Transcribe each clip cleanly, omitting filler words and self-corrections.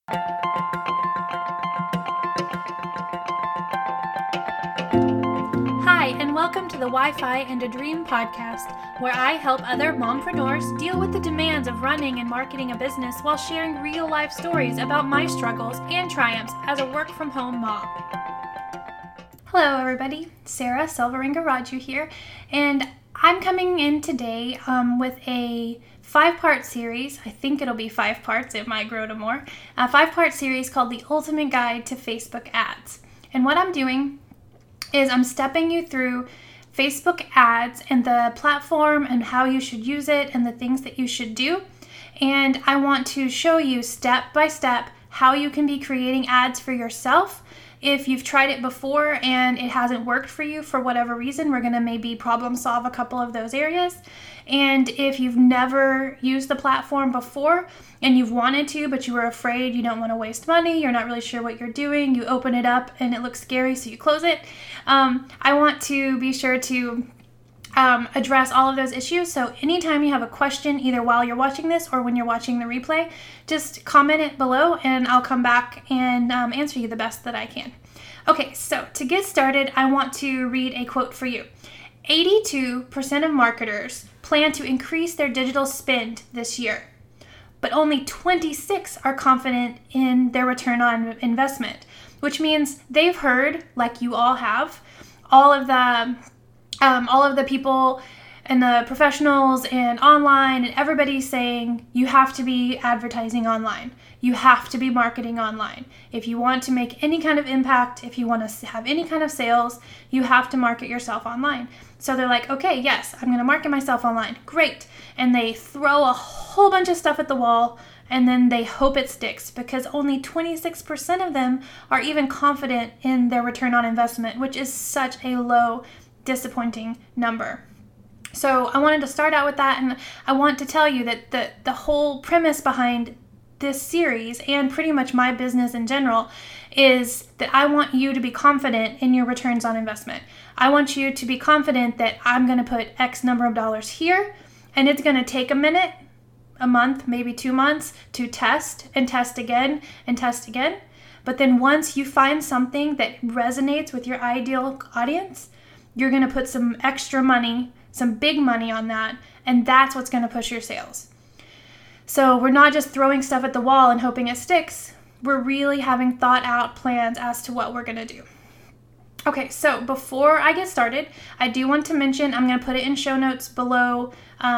Hi, and welcome to the Wi-Fi and a Dream podcast, where I help other mompreneurs deal with the demands of running and marketing a business while sharing real-life stories about my struggles and triumphs as a work-from-home mom. Hello, everybody. Sarah Selvaringa-Raju here, and I'm coming in today with a 5-part series. I think it'll be 5 parts. It might grow to more. A 5-part series called The Ultimate Guide to Facebook Ads. And what I'm doing is I'm stepping you through Facebook ads and the platform and how you should use it and the things that you should do. And I want to show you step by step how you can be creating ads for yourself. If you've tried it before and it hasn't worked for you for whatever reason, we're going to maybe problem solve a couple of those areas. And if you've never used the platform before and you've wanted to, but you were afraid, you don't want to waste money, you're not really sure what you're doing, you open it up and it looks scary, so you close it. I want to be sure to address all of those issues. So anytime you have a question, either while you're watching this or when you're watching the replay, just comment it below and I'll come back and answer you the best that I can. Okay, so to get started, I want to read a quote for you. 82% of marketers plan to increase their digital spend this year, but only 26 are confident in their return on investment, which means they've heard, like you all have, all of the people and the professionals and online and everybody saying you have to be advertising online. You have to be marketing online. If you want to make any kind of impact, if you want to have any kind of sales, you have to market yourself online. So they're like, okay, yes, I'm going to market myself online. Great. And they throw a whole bunch of stuff at the wall and then they hope it sticks because only 26% of them are even confident in their return on investment, which is such a low, disappointing number. So I wanted to start out with that, and I want to tell you that the whole premise behind this series and pretty much my business in general is that I want you to be confident in your returns on investment. I want you to be confident that I'm going to put X number of dollars here, and it's going to take a minute, a month, maybe 2 months to test and test again and test again. But then once you find something that resonates with your ideal audience, you're going to put some extra money, some big money on that, and that's what's going to push your sales. So we're not just throwing stuff at the wall and hoping it sticks. We're really having thought out plans as to what we're going to do. Okay, so before I get started, I do want to mention, I'm going to put it in show notes below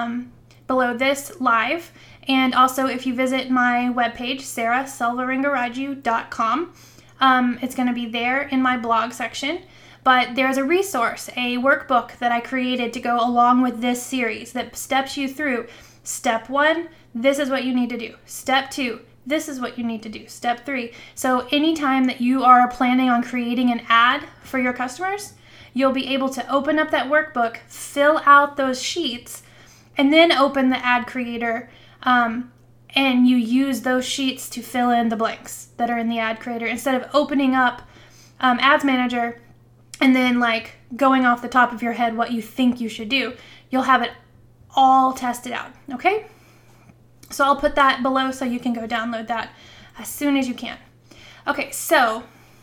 this live. And also if you visit my webpage, sarahselvaringaraju.com, it's going to be there in my blog section. But there's a resource, a workbook that I created to go along with this series that steps you through. Step 1, this is what you need to do. Step 2, this is what you need to do. Step 3. So anytime that you are planning on creating an ad for your customers, you'll be able to open up that workbook, fill out those sheets, and then open the ad creator, and you use those sheets to fill in the blanks that are in the ad creator instead of opening up Ads Manager and then like going off the top of your head what you think you should do. You'll have it all tested out, okay? So I'll put that below so you can go download that as soon as you can. Okay, so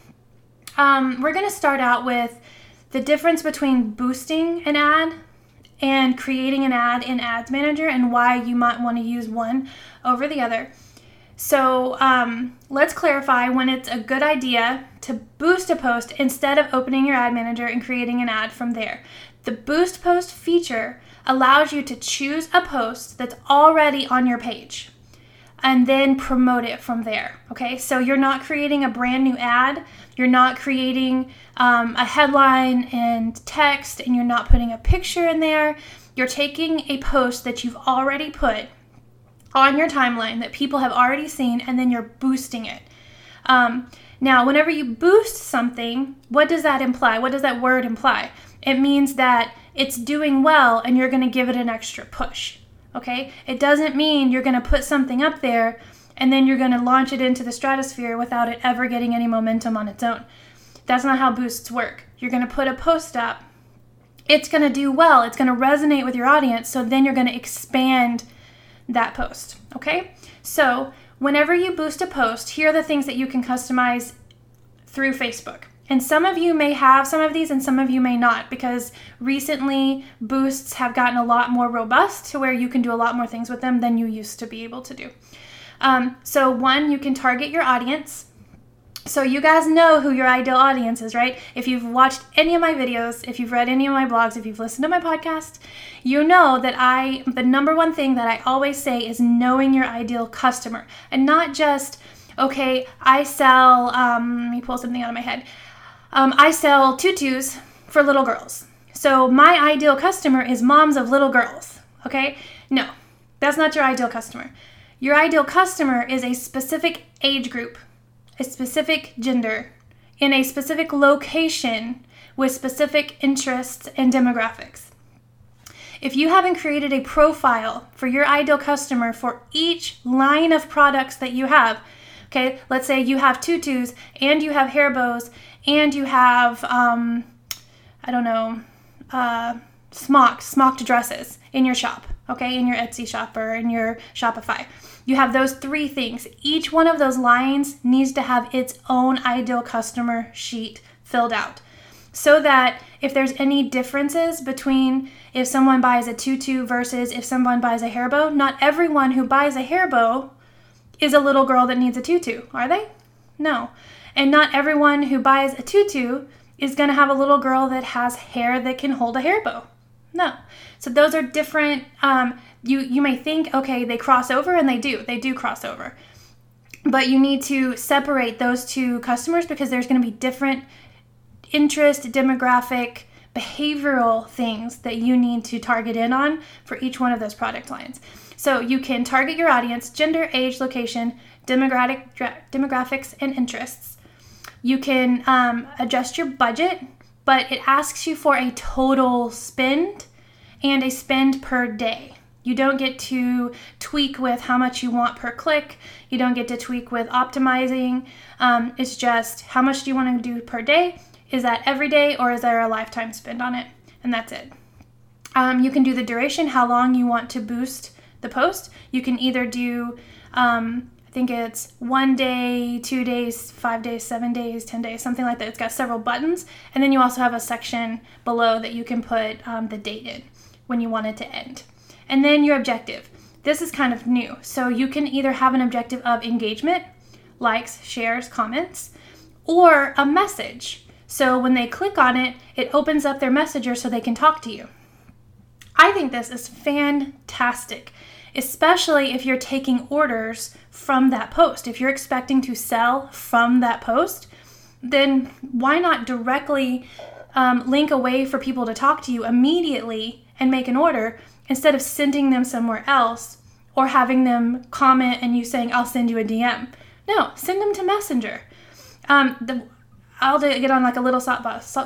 we're going to start out with the difference between boosting an ad and creating an ad in Ads Manager and why you might want to use one over the other. So let's clarify when it's a good idea to boost a post instead of opening your Ad Manager and creating an ad from there. The Boost Post feature allows you to choose a post that's already on your page and then promote it from there, okay? So you're not creating a brand new ad, you're not creating a headline and text, and you're not putting a picture in there. You're taking a post that you've already put on your timeline that people have already seen, and then you're boosting it. Now, whenever you boost something, what does that imply? What does that word imply? It means that it's doing well and you're going to give it an extra push, okay? It doesn't mean you're going to put something up there and then you're going to launch it into the stratosphere without it ever getting any momentum on its own. That's not how boosts work. You're going to put a post up. It's going to do well. It's going to resonate with your audience. So then you're going to expand that post, okay? So whenever you boost a post, here are the things that you can customize through Facebook. And some of you may have some of these and some of you may not, because recently boosts have gotten a lot more robust to where you can do a lot more things with them than you used to be able to do. So one, you can target your audience. So you guys know who your ideal audience is, right? If you've watched any of my videos, if you've read any of my blogs, if you've listened to my podcast, you know that the number one thing that I always say is knowing your ideal customer. And not just, okay, I sell, let me pull something out of my head. I sell tutus for little girls. So my ideal customer is moms of little girls, okay? No, that's not your ideal customer. Your ideal customer is a specific age group, a specific gender, in a specific location with specific interests and demographics. If you haven't created a profile for your ideal customer for each line of products that you have, okay, let's say you have tutus and you have hair bows and you have, smocked dresses in your shop, okay, in your Etsy shop or in your Shopify. You have those three things. Each one of those lines needs to have its own ideal customer sheet filled out, so that if there's any differences between if someone buys a tutu versus if someone buys a hair bow, not everyone who buys a hair bow is a little girl that needs a tutu, are they? No. And not everyone who buys a tutu is going to have a little girl that has hair that can hold a hair bow. No. So those are different. You may think, okay, they cross over, and they do cross over. But you need to separate those two customers because there's going to be different interest, demographic, behavioral things that you need to target in on for each one of those product lines. So you can target your audience, gender, age, location, demographics, and interests. You can adjust your budget, but it asks you for a total spend and a spend per day. You don't get to tweak with how much you want per click. You don't get to tweak with optimizing. It's just how much do you want to do per day? Is that every day, or is there a lifetime spend on it? And that's it. You can do the duration, how long you want to boost the post. You can either do, I think it's 1 day, 2 days, 5 days, 7 days, 10 days, something like that. It's got several buttons. And then you also have a section below that you can put the date in when you want it to end. And then your objective. This is kind of new. So you can either have an objective of engagement, likes, shares, comments, or a message. So when they click on it, it opens up their messenger so they can talk to you. I think this is fantastic, especially if you're taking orders from that post. If you're expecting to sell from that post, then why not directly link a way for people to talk to you immediately and make an order instead of sending them somewhere else or having them comment and you saying, I'll send you a DM. No, send them to Messenger. I'll get on like a little soapbox.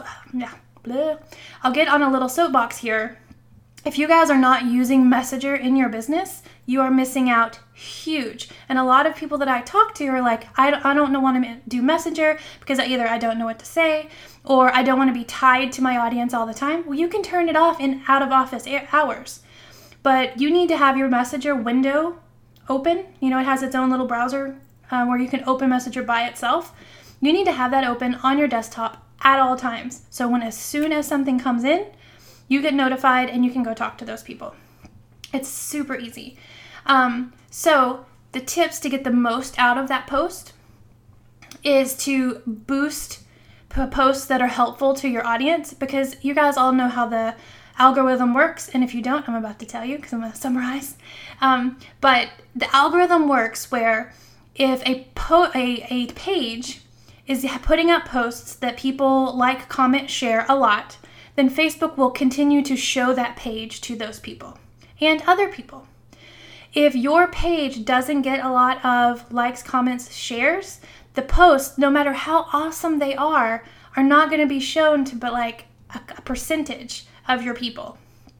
I'll get on a little soapbox here. If you guys are not using Messenger in your business, you are missing out huge. And a lot of people that I talk to are like, I don't want to do Messenger because either I don't know what to say or I don't want to be tied to my audience all the time. Well, you can turn it off in out of office hours. But you need to have your Messenger window open. You know, it has its own little browser where you can open Messenger by itself. You need to have that open on your desktop at all times. So as soon as something comes in, you get notified and you can go talk to those people. It's super easy. So the tips to get the most out of that post is to boost posts that are helpful to your audience, because you guys all know how the algorithm works. And if you don't, I'm about to tell you because I'm going to summarize. But the algorithm works where if a page is putting up posts that people like, comment, share a lot, then Facebook will continue to show that page to those people and other people. If your page doesn't get a lot of likes, comments, shares, the posts, no matter how awesome they are not going to be shown to but like a percentage of your people.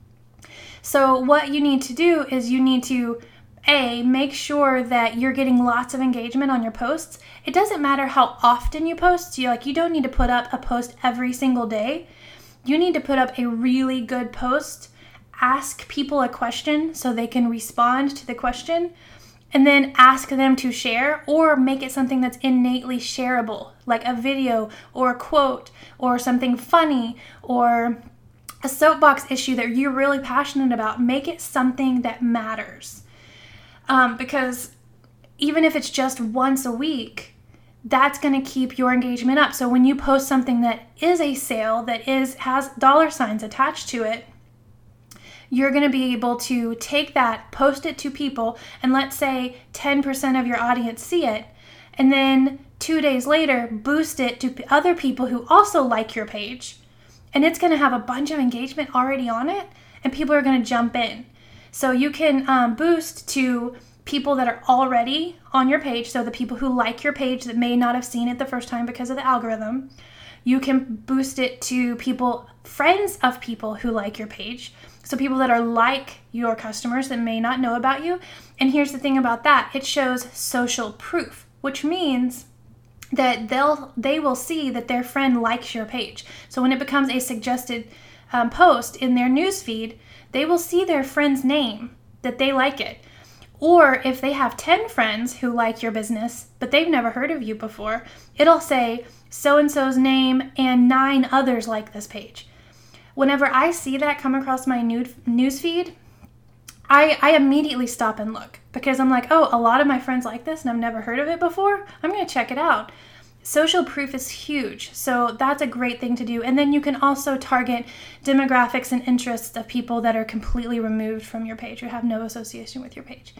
So what you need to do is you need to make sure that you're getting lots of engagement on your posts. It doesn't matter how often you post. You don't need to put up a post every single day. You need to put up a really good post, ask people a question so they can respond to the question, and then ask them to share, or make it something that's innately shareable, like a video or a quote or something funny or a soapbox issue that you're really passionate about. Make it something that matters. Because even if it's just once a week, that's going to keep your engagement up. So when you post something that is a sale, that has dollar signs attached to it, you're going to be able to take that, post it to people, and let's say 10% of your audience see it, and then 2 days later, boost it to other people who also like your page, and it's going to have a bunch of engagement already on it, and people are going to jump in. So you can boost to people that are already on your page, so the people who like your page that may not have seen it the first time because of the algorithm. You can boost it to people, friends of people who like your page, so people that are like your customers that may not know about you. And here's the thing about that. It shows social proof, which means that they will see that their friend likes your page. So when it becomes a suggested post in their newsfeed, they will see their friend's name, that they like it. Or if they have 10 friends who like your business, but they've never heard of you before, it'll say so-and-so's name and 9 others like this page. Whenever I see that come across my newsfeed, I immediately stop and look, because I'm like, oh, a lot of my friends like this and I've never heard of it before. I'm going to check it out. Social proof is huge. So that's a great thing to do. And then you can also target demographics and interests of people that are completely removed from your page or have no association with your page.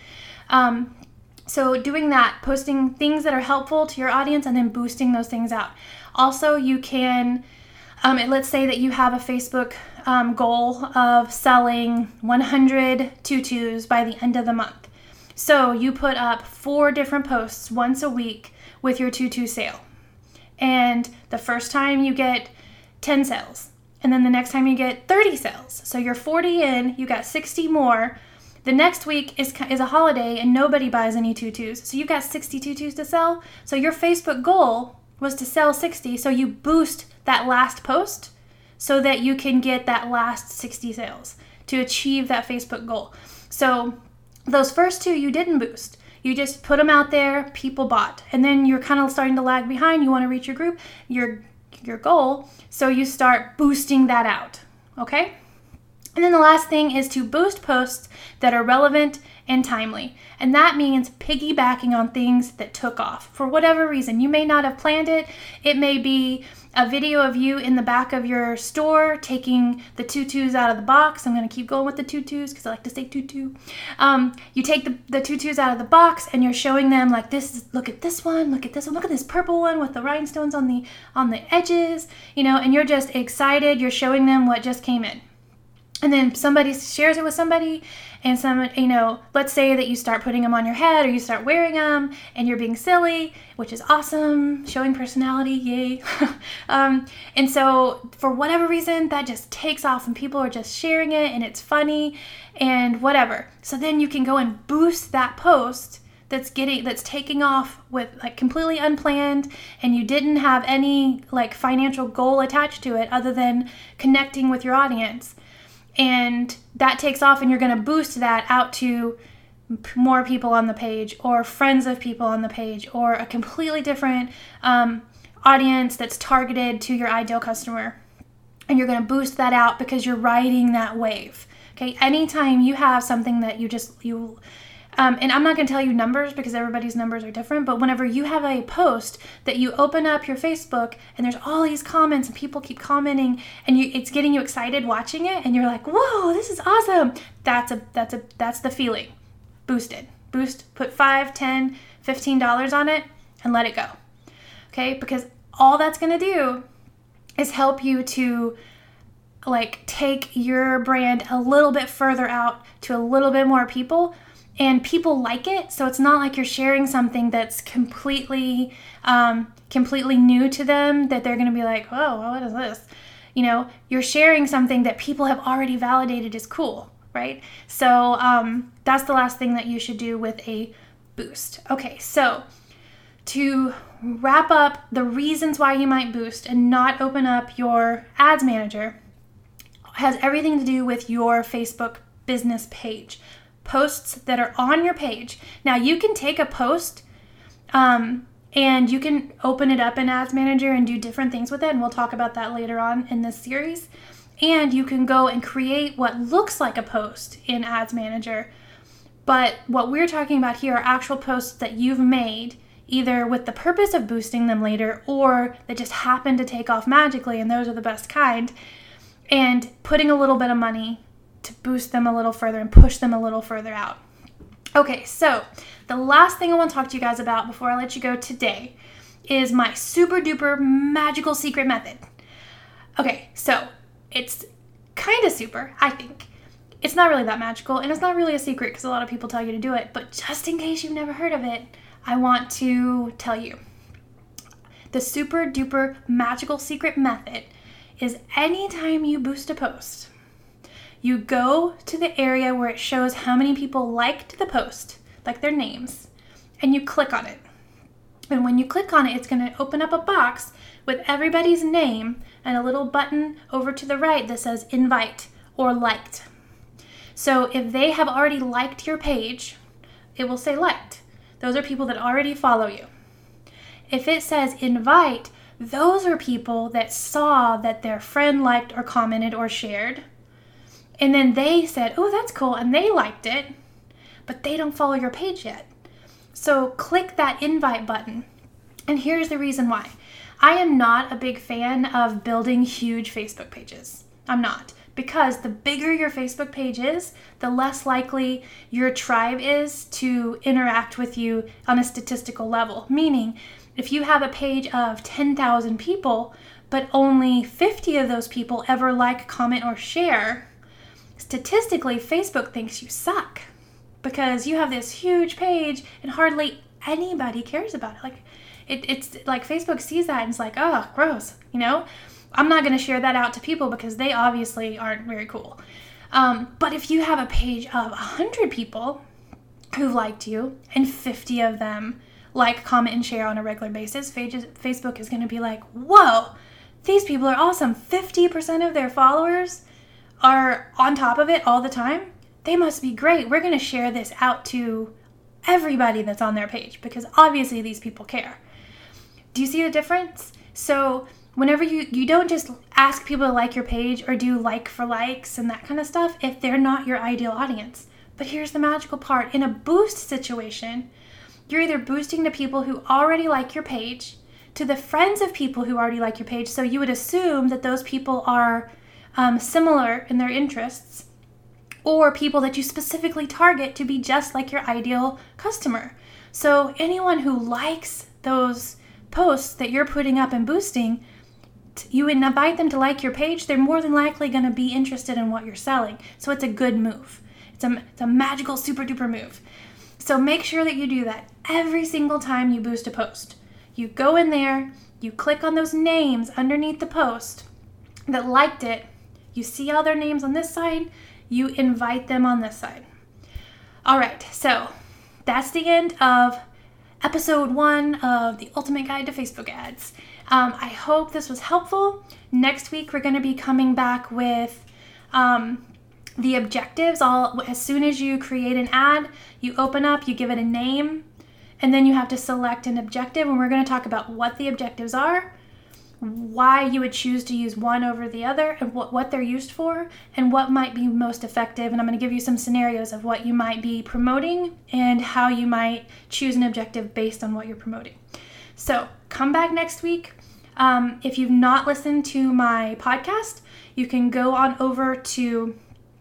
So doing that, posting things that are helpful to your audience and then boosting those things out. Also, you can... let's say that you have a Facebook goal of selling 100 tutus by the end of the month. So you put up 4 different posts once a week with your tutu sale. And the first time you get 10 sales. And then the next time you get 30 sales. So you're 40 in, you got 60 more. The next week is a holiday and nobody buys any tutus. So you've got 60 tutus to sell. So your Facebook goal was to sell 60. So you boost that last post so that you can get that last 60 sales to achieve that Facebook goal. So those first 2 you didn't boost. You just put them out there, people bought. And then you're kind of starting to lag behind. You want to reach your group, your goal. So you start boosting that out. Okay? And then the last thing is to boost posts that are relevant and timely. And that means piggybacking on things that took off for whatever reason. You may not have planned it. It may be a video of you in the back of your store taking the tutus out of the box. I'm going to keep going with the tutus because I like to say tutu. You take the tutus out of the box and you're showing them like this. Look at this one. Look at this one. Look at this purple one with the rhinestones on the edges. And you're just excited. You're showing them what just came in. And then somebody shares it with somebody, and let's say that you start putting them on your head or you start wearing them and you're being silly, which is awesome, showing personality, yay. And so for whatever reason, that just takes off and people are just sharing it and it's funny and whatever. So then you can go and boost that post that's taking off with like completely unplanned, and you didn't have any like financial goal attached to it other than connecting with your audience. And that takes off and you're going to boost that out to more people on the page or friends of people on the page or a completely different audience that's targeted to your ideal customer. And you're going to boost that out because you're riding that wave. Okay. Anytime you have something that and I'm not going to tell you numbers because everybody's numbers are different, but whenever you have a post that you open up your Facebook and there's all these comments and people keep commenting and it's getting you excited watching it and you're like, whoa, this is awesome. That's the feeling. Boost, put $5, $10, $15 on it and let it go. Okay. Because all that's going to do is help you to like take your brand a little bit further out to a little bit more people. And people like it, so it's not like you're sharing something that's completely new to them, that they're going to be like, oh, well, what is this? You're sharing something that people have already validated is cool, right? So that's the last thing that you should do with a boost. Okay, so to wrap up the reasons why you might boost and not open up your ads manager has everything to do with your Facebook business page. posts that are on your page. Now you can take a post and you can open it up in Ads Manager and do different things with it, and we'll talk about that later on in this series. And you can go and create what looks like a post in Ads Manager. But what we're talking about here are actual posts that you've made, either with the purpose of boosting them later or that just happen to take off magically, and those are the best kind, and putting a little bit of money to boost them a little further and push them a little further out. Okay, so the last thing I want to talk to you guys about before I let you go today is my super duper magical secret method. Okay, so it's kind of super, I think. It's not really that magical, and it's not really a secret because a lot of people tell you to do it, but just in case you've never heard of it, I want to tell you. The super duper magical secret method is anytime you boost a post, you go to the area where it shows how many people liked the post, like their names, and you click on it. And when you click on it, it's going to open up a box with everybody's name and a little button over to the right that says invite or liked. So if they have already liked your page, it will say liked. Those are people that already follow you. If it says invite, those are people that saw that their friend liked or commented or shared. And then they said, oh, that's cool, and they liked it, but they don't follow your page yet. So click that invite button. And here's the reason why. I am not a big fan of building huge Facebook pages. I'm not. Because the bigger your Facebook page is, the less likely your tribe is to interact with you on a statistical level. Meaning, if you have a page of 10,000 people, but only 50 of those people ever like, comment, or share, statistically, Facebook thinks you suck because you have this huge page and hardly anybody cares about it. Like, it's like Facebook sees that and it's like, oh, gross, you know? I'm not going to share that out to people because they obviously aren't very cool. But if you have a page of 100 people who've liked you and 50 of them like, comment, and share on a regular basis, Facebook is going to be like, whoa, these people are awesome. 50% of their followers are on top of it all the time. They must be great. We're going to share this out to everybody that's on their page because obviously these people care. Do you see the difference? So whenever you don't just ask people to like your page or do like for likes and that kind of stuff if they're not your ideal audience. But here's the magical part. In a boost situation, you're either boosting to people who already like your page, to the friends of people who already like your page. So you would assume that those people are similar in their interests, or people that you specifically target to be just like your ideal customer. So anyone who likes those posts that you're putting up and boosting, you invite them to like your page, they're more than likely going to be interested in what you're selling. So it's a good move. It's a magical, super duper move. So make sure that you do that every single time you boost a post. You go in there, you click on those names underneath the post that liked it. You see all their names on this side, you invite them on this side. All right, so that's the end of episode 1 of the Ultimate Guide to Facebook Ads. I hope this was helpful. Next week, we're going to be coming back with the objectives. As soon as you create an ad, you open up, you give it a name, and then you have to select an objective. And we're going to talk about what the objectives are, why you would choose to use one over the other, and what they're used for, and what might be most effective. And I'm going to give you some scenarios of what you might be promoting and how you might choose an objective based on what you're promoting. So come back next week. If you've not listened to my podcast, you can go on over to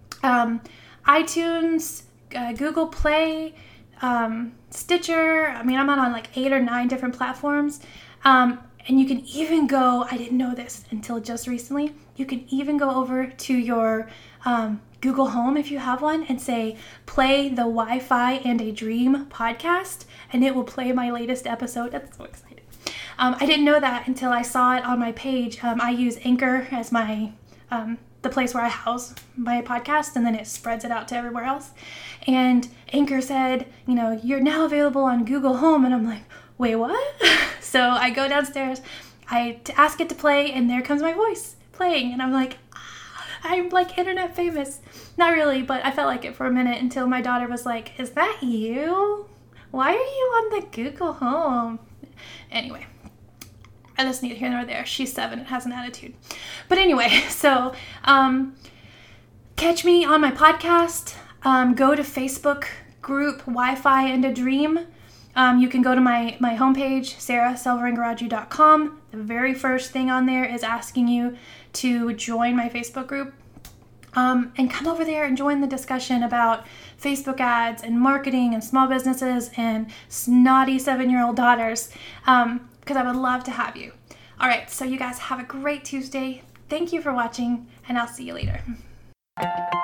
iTunes, Google Play, Stitcher. I mean, I'm on like 8 or 9 different platforms. And you can even go, I didn't know this until just recently, you can even go over to your Google Home if you have one and say, play the Wi-Fi and a Dream podcast, and it will play my latest episode. That's so exciting. I didn't know that until I saw it on my page. I use Anchor as my the place where I house my podcast, and then it spreads it out to everywhere else. And Anchor said, you're now available on Google Home, and I'm like, wait, what? So I go downstairs, I ask it to play, and there comes my voice playing, and I'm like, I'm like internet famous. Not really, but I felt like it for a minute until my daughter was like, is that you? Why are you on the Google Home? Anyway, that's neither here nor there. She's 7 and has an attitude. But anyway, so catch me on my podcast. Go to Facebook group Wi-Fi and a Dream. You can go to my homepage, sarahselvaringaraju.com. The very first thing on there is asking you to join my Facebook group. And come over there and join the discussion about Facebook ads and marketing and small businesses and snotty 7-year-old daughters, because I would love to have you. All right, so you guys have a great Tuesday. Thank you for watching, and I'll see you later.